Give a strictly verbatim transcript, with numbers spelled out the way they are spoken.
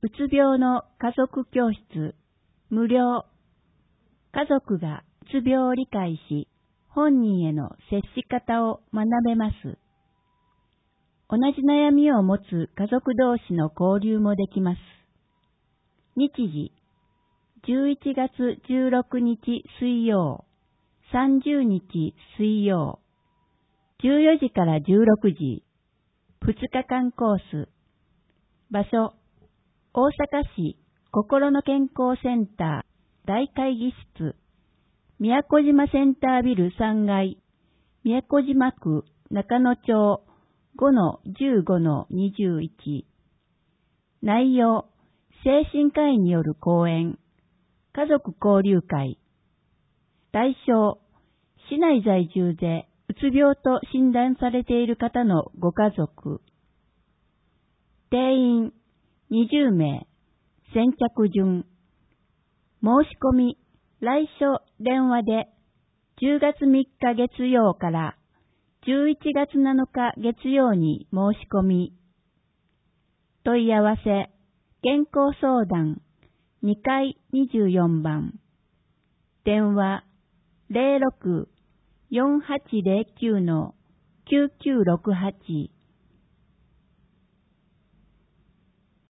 うつ病の家族教室、無料。家族がうつ病を理解し、本人への接し方を学べます。同じ悩みを持つ家族同士の交流もできます。日時、じゅういちがつじゅうろくにち水曜、さんじゅうにち水曜、じゅうよじからじゅうろくじ、ふつかかんコース。場所、大阪市心の健康センター大会議室、宮古島センタービルさんがい、宮古島区中野町 ごのじゅうごのにじゅういち。内容、精神科医による講演、家族交流会。対象、市内在住でうつ病と診断されている方のご家族。定員にじゅうめい、先着順。申し込み、来所電話でじゅうがつみっか月曜からじゅういちがつなのか月曜に申し込み。問い合わせ、健康相談にかいにじゅうよんばん。電話ゼロろく よんはちゼロきゅう きゅうきゅうろくはち